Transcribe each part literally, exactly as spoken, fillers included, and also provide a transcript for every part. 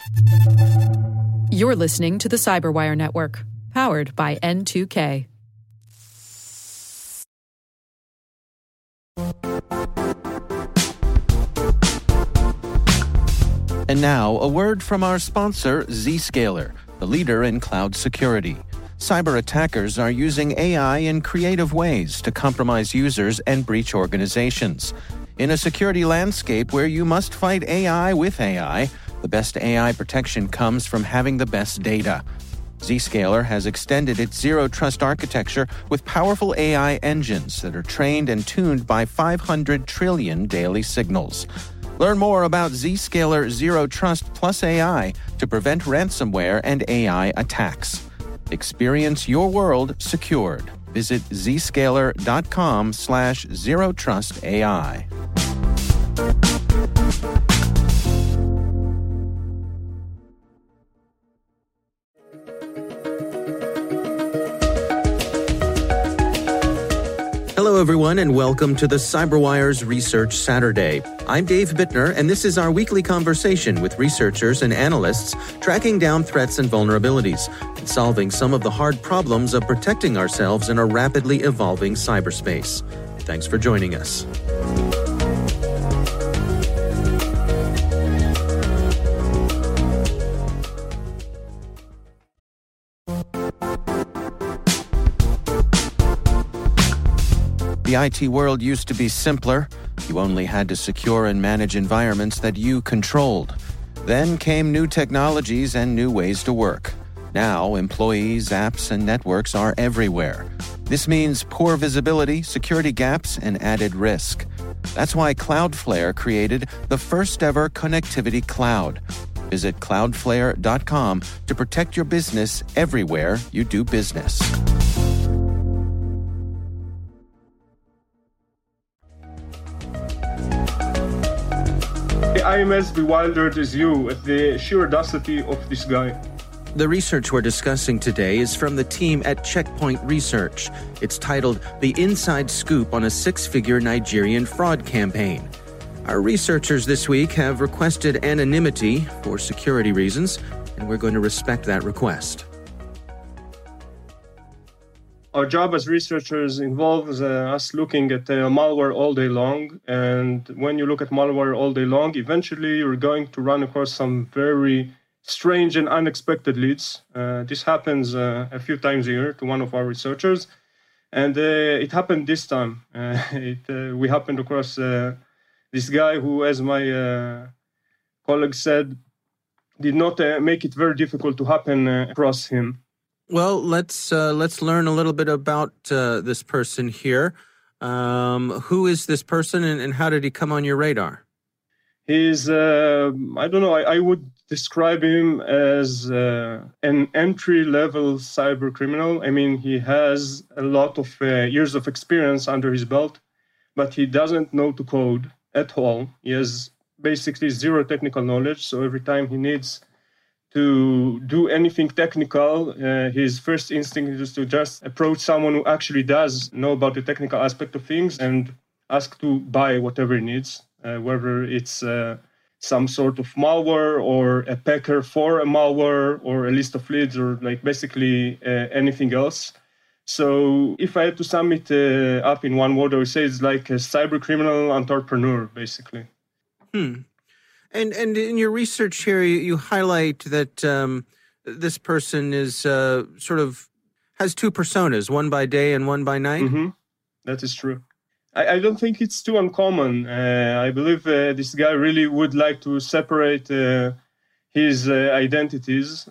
You're listening to the Cyberwire Network, powered by N two K. And now, a word from our sponsor, Zscaler, the leader in cloud security. Cyber attackers are using A I in creative ways to compromise users and breach organizations. In a security landscape where you must fight A I with A I, the best A I protection comes from having the best data. Zscaler has extended its zero-trust architecture with powerful A I engines that are trained and tuned by five hundred trillion daily signals. Learn more about Zscaler Zero Trust Plus A I to prevent ransomware and A I attacks. Experience your world secured. Visit zscaler.com slash zero trust AI. Hello, everyone, and welcome to the CyberWire's Research Saturday. I'm Dave Bittner, and this is our weekly conversation with researchers and analysts tracking down threats and vulnerabilities and solving some of the hard problems of protecting ourselves in a rapidly evolving cyberspace. Thanks for joining us. The I T world used to be simpler. You only had to secure and manage environments that you controlled. Then came new technologies and new ways to work. Now, employees, apps, and networks are everywhere. This means poor visibility, security gaps, and added risk. That's why Cloudflare created the first-ever connectivity cloud. Visit cloudflare dot com to protect your business everywhere you do business. I am as bewildered as you at the sheer audacity of this guy. The research we're discussing today is from the team at Checkpoint Research. It's titled The Inside Scoop on a Six-Figure Nigerian Fraud Campaign. Our researchers this week have requested anonymity for security reasons, and we're going to respect that request. Our job as researchers involves uh, us looking at uh, malware all day long. And when you look at malware all day long, eventually you're going to run across some very strange and unexpected leads. Uh, this happens uh, a few times a year to one of our researchers. And uh, it happened this time. Uh, it, uh, we happened across uh, this guy who, as my uh, colleague said, did not uh, make it very difficult to happen uh, across him. Well, let's uh, let's learn a little bit about uh, this person here. Um, who is this person, and, and how did he come on your radar? He's, uh, I don't know, I, I would describe him as uh, an entry-level cyber criminal. I mean, he has a lot of uh, years of experience under his belt, but he doesn't know to code at all. He has basically zero technical knowledge, so every time he needs to do anything technical, uh, his first instinct is to just approach someone who actually does know about the technical aspect of things and ask to buy whatever he needs, uh, whether it's uh, some sort of malware or a packer for a malware or a list of leads or like basically uh, anything else. So if I had to sum it uh, up in one word, I would say it's like a cyber criminal entrepreneur, basically. Hmm. And and in your research here, you, you highlight that um, this person is uh, sort of has two personas, one by day and one by night. Mm-hmm. That is true. I, I don't think it's too uncommon. Uh, I believe uh, this guy really would like to separate uh, his uh, identities.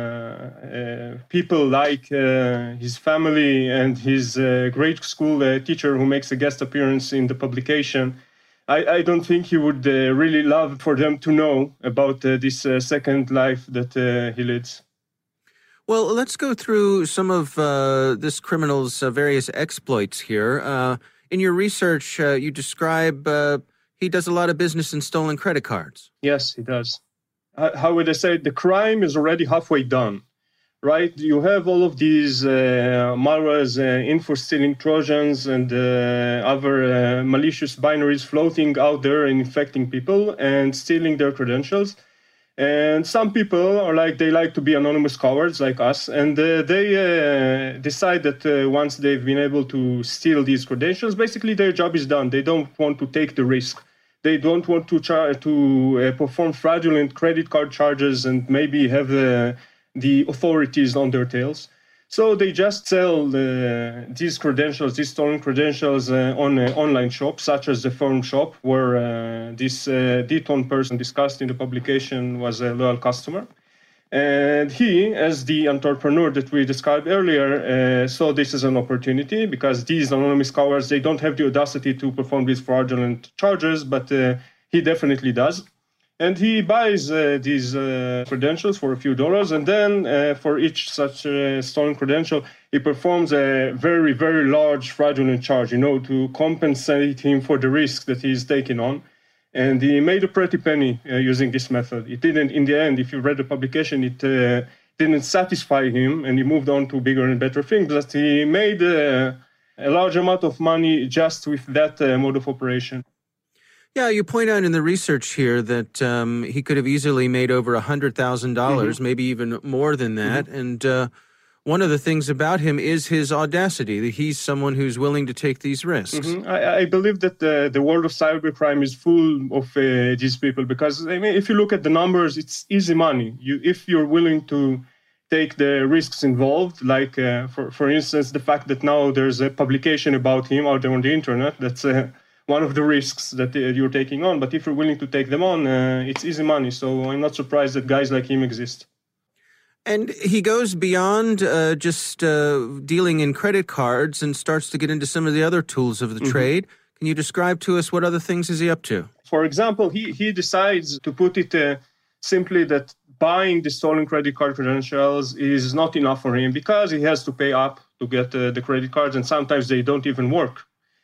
Uh, uh, people like uh, his family and his uh, grade school uh, teacher who makes a guest appearance in the publication. I, I don't think he would uh, really love for them to know about uh, this uh, second life that uh, he leads. Well, let's go through some of uh, this criminal's uh, various exploits here. Uh, in your research, uh, you describe uh, he does a lot of business in stolen credit cards. Yes, he does. How, how would I say? The crime is already halfway done, right? You have all of these uh, malwares, uh, info-stealing Trojans, and uh, other uh, malicious binaries floating out there and infecting people and stealing their credentials. And some people are like, they like to be anonymous cowards like us. And uh, they uh, decide that uh, once they've been able to steal these credentials, basically their job is done. They don't want to take the risk. They don't want to char- to uh, perform fraudulent credit card charges and maybe have uh, the authorities on their tails. So they just sell uh, these credentials, these stolen credentials uh, on an online shop, such as the Forum Shop, where uh, this uh, D-Ton person discussed in the publication was a loyal customer. And he, as the entrepreneur that we described earlier, uh, saw this as an opportunity because these anonymous cowards, they don't have the audacity to perform these fraudulent charges, but uh, he definitely does. And he buys uh, these uh, credentials for a few dollars, and then uh, for each such uh, stolen credential, he performs a very, very large fraudulent charge, you know, to compensate him for the risk that he's taking on. And he made a pretty penny uh, using this method. It didn't, in the end, if you read the publication, it uh, didn't satisfy him, and he moved on to bigger and better things. But he made uh, a large amount of money just with that uh, mode of operation. Yeah, you point out in the research here that um, he could have easily made over one hundred thousand dollars, mm-hmm. maybe even more than that. Mm-hmm. And uh, one of the things about him is his audacity, that he's someone who's willing to take these risks. Mm-hmm. I, I believe that the, the world of cybercrime is full of uh, these people because, I mean, if you look at the numbers, it's easy money. You, if you're willing to take the risks involved, like, uh, for, for instance, the fact that now there's a publication about him out there on the internet, that's uh, one of the risks that uh, you're taking on. But if you're willing to take them on, uh, it's easy money. So I'm not surprised that guys like him exist. And he goes beyond uh, just uh, dealing in credit cards and starts to get into some of the other tools of the mm-hmm. trade. Can you describe to us what other things is he up to? For example, he, he decides, to put it uh, simply, that buying the stolen credit card credentials is not enough for him because he has to pay up to get uh, the credit cards, and sometimes they don't even work.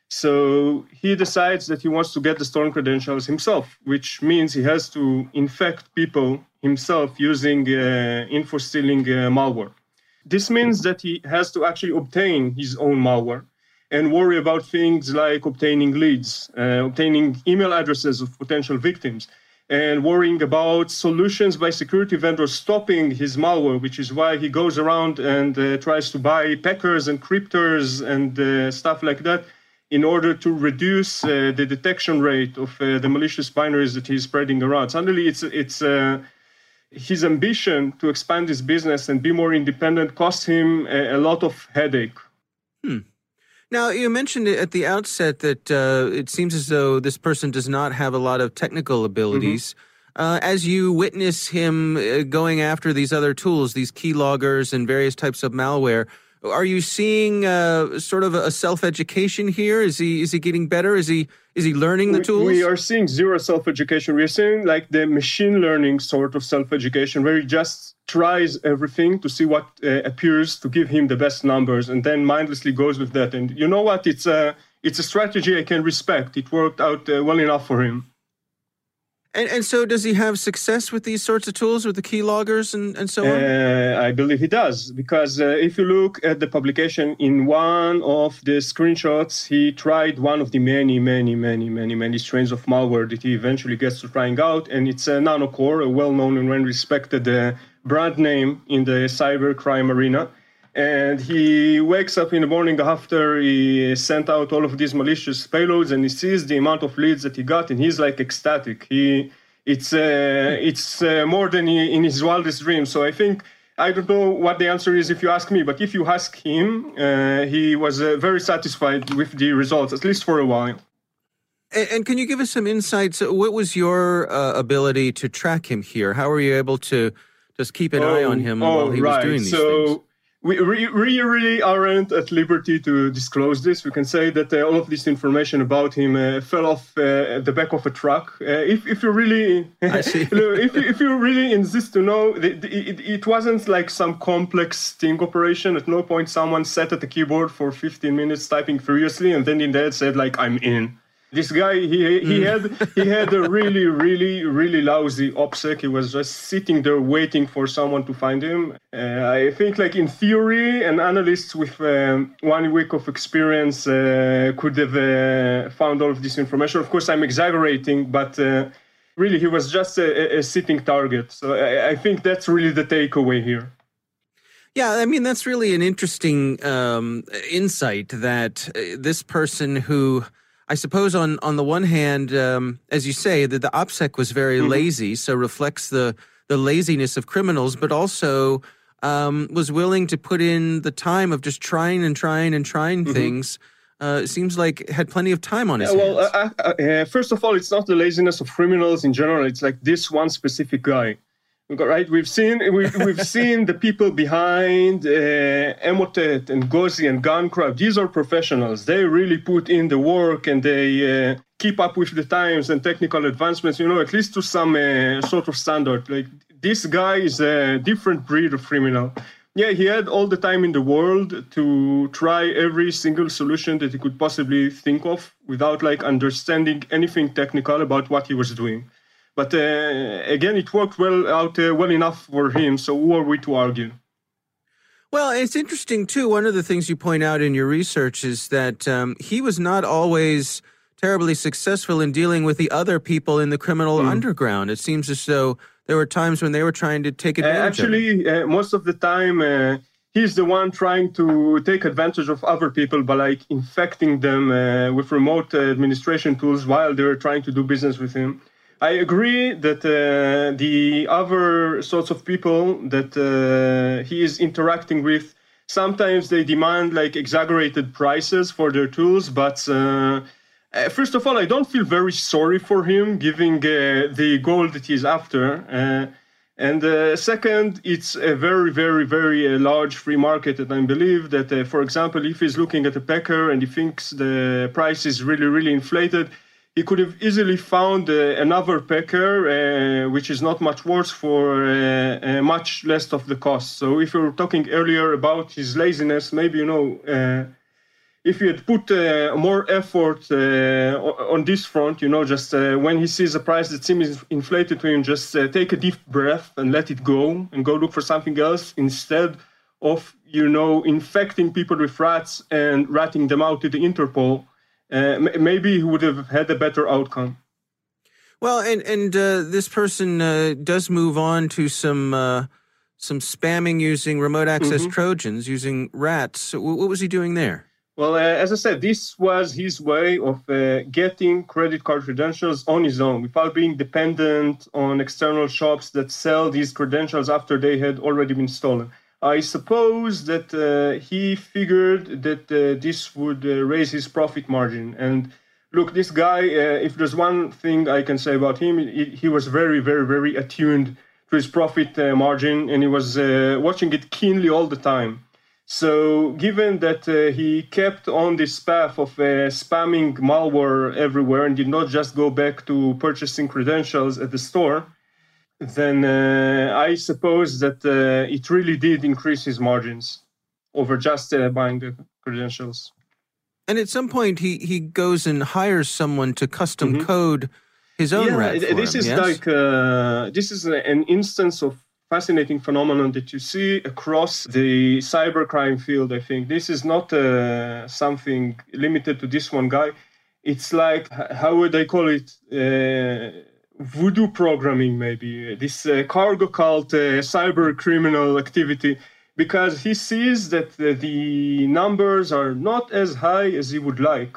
So he decides that he wants to get the stolen credentials himself, which means he has to infect people himself using uh, info-stealing uh, malware. This means that he has to actually obtain his own malware and worry about things like obtaining leads, uh, obtaining email addresses of potential victims, and worrying about solutions by security vendors stopping his malware, which is why he goes around and uh, tries to buy packers and cryptors and uh, stuff like that, in order to reduce uh, the detection rate of uh, the malicious binaries that he's spreading around. Suddenly, it's it's uh, his ambition to expand his business and be more independent costs him a, a lot of headache. Hmm. Now, you mentioned at the outset that uh, it seems as though this person does not have a lot of technical abilities. Mm-hmm. Uh, as you witness him uh, going after these other tools, these keyloggers and various types of malware, are you seeing uh, sort of a self-education here? Is he is he getting better? Is he is he learning the we, tools? We are seeing zero self-education. We are seeing like the machine learning sort of self-education, where he just tries everything to see what uh, appears to give him the best numbers, and then mindlessly goes with that. And you know what? It's a it's a strategy I can respect. It worked out uh, well enough for him. And, and so does he have success with these sorts of tools, with the keyloggers and, and so on? Uh, I believe he does, because uh, if you look at the publication, in one of the screenshots, he tried one of the many, many, many, many, many strains of malware that he eventually gets to trying out, and it's a Nanocore, a well-known and well-respected uh, brand name in the cybercrime arena. And he wakes up in the morning after he sent out all of these malicious payloads, and he sees the amount of leads that he got, and he's like ecstatic. He, it's uh, it's uh, more than he, in his wildest dreams. So I think, I don't know what the answer is if you ask me, but if you ask him, uh, he was uh, very satisfied with the results, at least for a while. And, and can you give us some insights? What was your uh, ability to track him here? How were you able to just keep an oh, eye on him oh, while he right. was doing these so, things? We really, really aren't at liberty to disclose this. We can say that uh, all of this information about him uh, fell off uh, at the back of a truck. Uh, if, if you really, I see. if, you, if you really insist to know, it, it, it wasn't like some complex sting operation. At no point someone sat at the keyboard for fifteen minutes typing furiously, and then in the end said like, "I'm in." This guy, he he had he had a really, really, really lousy OPSEC. He was just sitting there waiting for someone to find him. Uh, I think, like in theory, an analyst with um, one week of experience uh, could have uh, found all of this information. Of course, I'm exaggerating, but uh, really he was just a, a sitting target. So I, I think that's really the takeaway here. Yeah, I mean, that's really an interesting um, insight that uh, this person who, I suppose on, on the one hand, um, as you say, that the OPSEC was very mm-hmm. lazy, so reflects the, the laziness of criminals, but also um, was willing to put in the time of just trying and trying and trying mm-hmm. things. Uh, it seems like had plenty of time on his yeah, well, hands. Uh, uh, first of all, it's not the laziness of criminals in general. It's like this one specific guy. Right, we've seen we've, we've seen the people behind uh, Emotet and Gauzy and GunCrab. These are professionals. They really put in the work and they uh, keep up with the times and technical advancements. You know, at least to some uh, sort of standard. Like this guy is a different breed of criminal. Yeah, he had all the time in the world to try every single solution that he could possibly think of without like understanding anything technical about what he was doing. But uh, again, it worked well out uh, well enough for him. So who are we to argue? Well, it's interesting, too. One of the things you point out in your research is that um, he was not always terribly successful in dealing with the other people in the criminal mm. underground. It seems as though there were times when they were trying to take advantage uh, actually, of it. Uh, most of the time, uh, he's the one trying to take advantage of other people by like infecting them uh, with remote uh, administration tools while they're trying to do business with him. I agree that uh, the other sorts of people that uh, he is interacting with, sometimes they demand like exaggerated prices for their tools. But uh, uh, first of all, I don't feel very sorry for him giving uh, the goal that he's after. Uh, and uh, second, it's a very, very, very uh, large free market. And I believe that, uh, for example, if he's looking at a packer and he thinks the price is really, really inflated, he could have easily found uh, another packer, uh, which is not much worse for uh, uh, much less of the cost. So if you were talking earlier about his laziness, maybe, you know, uh, if he had put uh, more effort uh, on this front, you know, just uh, when he sees a price that seems inflated to him, just uh, take a deep breath and let it go and go look for something else instead of, you know, infecting people with rats and ratting them out to the Interpol. Uh, maybe he would have had a better outcome. Well, and and uh, this person uh, does move on to some uh, some spamming using remote access mm-hmm. Trojans, using rats. So what was he doing there? Well, uh, as I said, this was his way of uh, getting credit card credentials on his own without being dependent on external shops that sell these credentials after they had already been stolen. I suppose that uh, he figured that uh, this would uh, raise his profit margin. And look, this guy, uh, if there's one thing I can say about him, he, he was very, very, very attuned to his profit uh, margin, and he was uh, watching it keenly all the time. So given that uh, he kept on this path of uh, spamming malware everywhere and did not just go back to purchasing credentials at the store, then uh, I suppose that uh, it really did increase his margins over just uh, buying the credentials. And at some point, he, he goes and hires someone to custom mm-hmm. code his own yeah, rat for this him, is yes? like uh, this is an instance of fascinating phenomenon that you see across the cybercrime field. I think this is not uh, something limited to this one guy. It's like, how would I call it? Uh, voodoo programming, maybe, this uh, cargo cult uh, cyber criminal activity, because he sees that the, the numbers are not as high as he would like.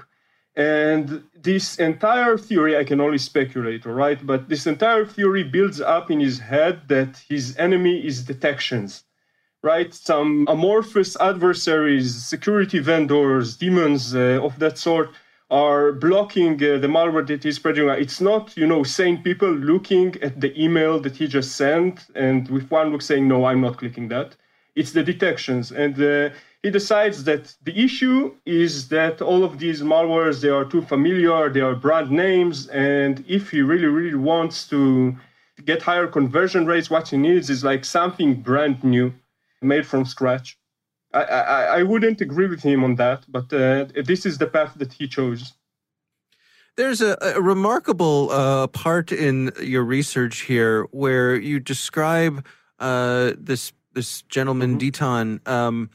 And this entire theory, I can only speculate, all right? But this entire theory builds up in his head that his enemy is detections, right? Some amorphous adversaries, security vendors, demons uh, of that sort, are blocking uh, the malware that he's spreading. It's not, you know, sane people looking at the email that he just sent and with one look saying, no, I'm not clicking that. It's the detections. And uh, he decides that the issue is that all of these malwares, they are too familiar, they are brand names. And if he really, really wants to get higher conversion rates, what he needs is like something brand new, made from scratch. I, I, I wouldn't agree with him on that, but uh, this is the path that he chose. There's a, a remarkable uh, part in your research here where you describe uh, this this gentleman, mm-hmm. Ditan, um,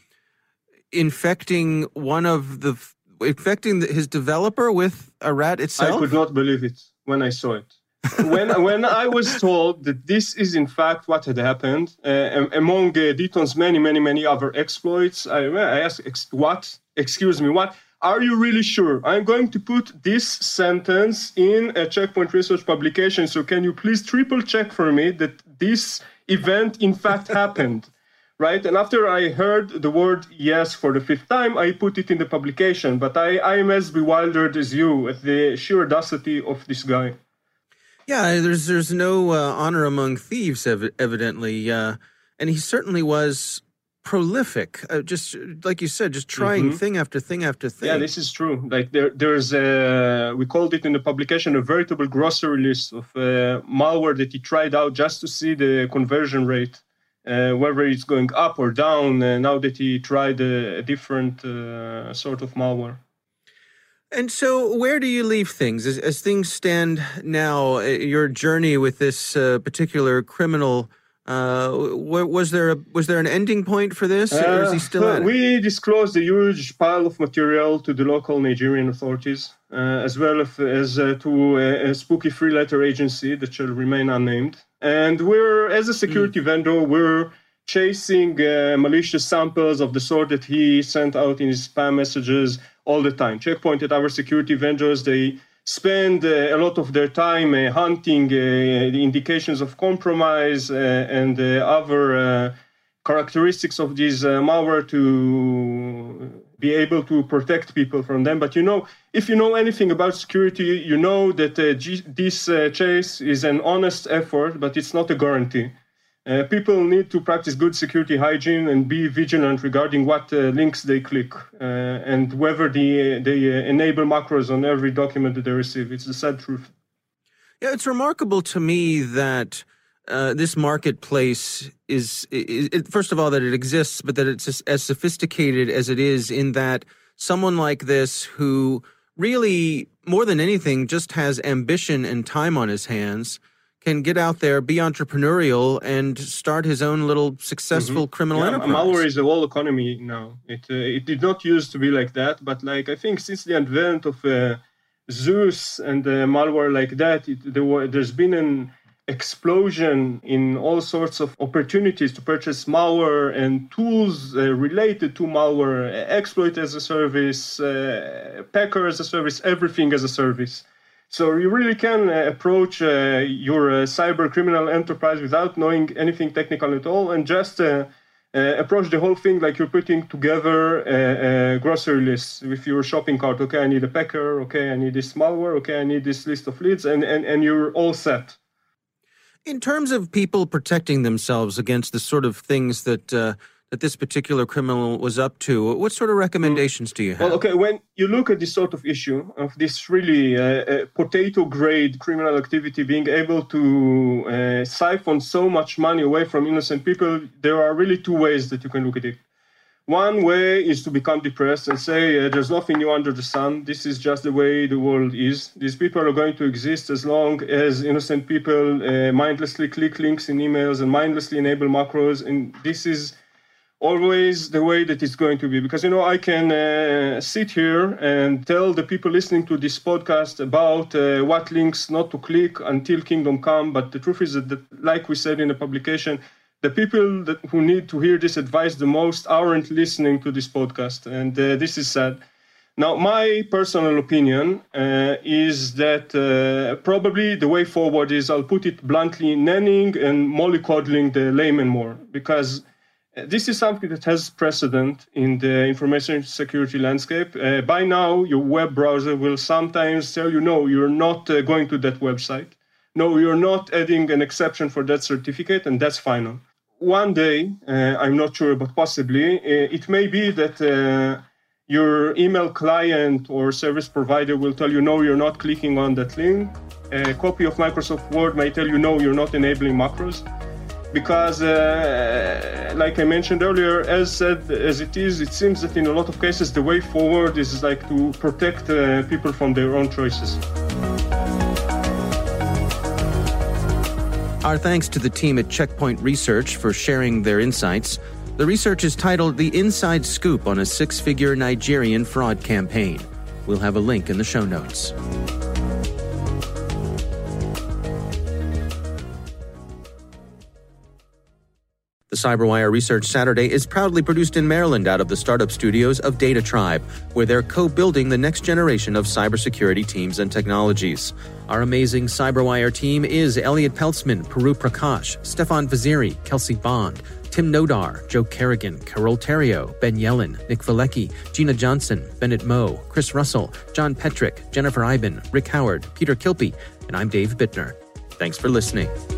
infecting one of the infecting the, his developer with a rat itself. I could not believe it when I saw it. when when I was told that this is in fact what had happened, uh, among uh, Deaton's many, many, many other exploits, I, I asked, Ex- what? Excuse me, what? Are you really sure? I'm going to put this sentence in a Checkpoint Research publication, so can you please triple check for me that this event in fact happened? Right? And after I heard the word yes for the fifth time, I put it in the publication. But I, I am as bewildered as you at the sheer audacity of this guy. Yeah, there's there's no uh, honor among thieves, ev- evidently. Uh, and he certainly was prolific. Uh, just like you said, just trying mm-hmm. thing after thing after thing. Yeah, this is true. Like there, there's a, we called it in the publication a veritable grocery list of uh, malware that he tried out just to see the conversion rate. Uh, whether it's going up or down, uh, now that he tried a, a different uh, sort of malware. And so where do you leave things? As, as things stand now, your journey with this uh, particular criminal, uh, was there a, was there an ending point for this, or is he still uh, at it? We disclosed a huge pile of material to the local Nigerian authorities, uh, as well as, as uh, to a, a spooky three-letter agency that shall remain unnamed. And we're, as a security mm. vendor, we're chasing uh, malicious samples of the sort that he sent out in his spam messages all the time. Checkpoint at our security vendors, they spend uh, a lot of their time uh, hunting uh, the indications of compromise uh, and uh, other uh, characteristics of this uh, malware to be able to protect people from them. But you know, if you know anything about security, you know that uh, G- this uh, chase is an honest effort, but it's not a guarantee. Uh, people need to practice good security hygiene and be vigilant regarding what uh, links they click uh, and whether they, they uh, enable macros on every document that they receive. It's the sad truth. Yeah, it's remarkable to me that uh, this marketplace is, is it, first of all, that it exists, but that it's as, as sophisticated as it is, in that someone like this who really, more than anything, just has ambition and time on his hands, can get out there, be entrepreneurial, and start his own little successful mm-hmm. criminal yeah, enterprise. Malware is a whole economy now. It uh, it did not used to be like that, but like I think since the advent of uh, Zeus and uh, malware like that, it, there were, there's been an explosion in all sorts of opportunities to purchase malware and tools uh, related to malware, exploit as a service, uh, packer as a service, everything as a service. So you really can uh, approach uh, your uh, cyber criminal enterprise without knowing anything technical at all, and just uh, uh, approach the whole thing like you're putting together a, a grocery list with your shopping cart. Okay, I need a packer. Okay, I need this malware. Okay, I need this list of leads, and, and, and you're all set. In terms of people protecting themselves against the sort of things that uh, that this particular criminal was up to, what sort of recommendations do you have? Well, okay, when you look at this sort of issue of this really uh, uh, potato-grade criminal activity being able to uh, siphon so much money away from innocent people, there are really two ways that you can look at it. One way is to become depressed and say, uh, there's nothing new under the sun. This is just the way the world is. These people are going to exist as long as innocent people uh, mindlessly click links in emails and mindlessly enable macros. And this is always the way that it's going to be. Because, you know, I can uh, sit here and tell the people listening to this podcast about uh, what links not to click until kingdom come. But the truth is that, that like we said in the publication, the people that, who need to hear this advice the most aren't listening to this podcast. And uh, this is sad. Now, my personal opinion uh, is that uh, probably the way forward is, I'll put it bluntly, nannying and mollycoddling the layman more. Because this is something that has precedent in the information security landscape. Uh, by now, your web browser will sometimes tell you, no, you're not uh, going to that website. No, you're not adding an exception for that certificate, and that's final. One day, uh, I'm not sure, but possibly, uh, it may be that uh, your email client or service provider will tell you, no, you're not clicking on that link. A copy of Microsoft Word may tell you, no, you're not enabling macros. Because, uh, like I mentioned earlier, as said as it is, it seems that in a lot of cases, the way forward is like to protect uh, people from their own choices. Our thanks to the team at Checkpoint Research for sharing their insights. The research is titled The Inside Scoop on a Six-Figure Nigerian Fraud Campaign. We'll have a link in the show notes. The CyberWire Research Saturday is proudly produced in Maryland out of the startup studios of Data Tribe, where they're co-building the next generation of cybersecurity teams and technologies. Our amazing CyberWire team is Elliot Peltzman, Puru Prakash, Stefan Vaziri, Kelsey Bond, Tim Nodar, Joe Kerrigan, Carol Terrio, Ben Yellen, Nick Valecki, Gina Johnson, Bennett Moe, Chris Russell, John Petrick, Jennifer Iben, Rick Howard, Peter Kilpie, and I'm Dave Bittner. Thanks for listening.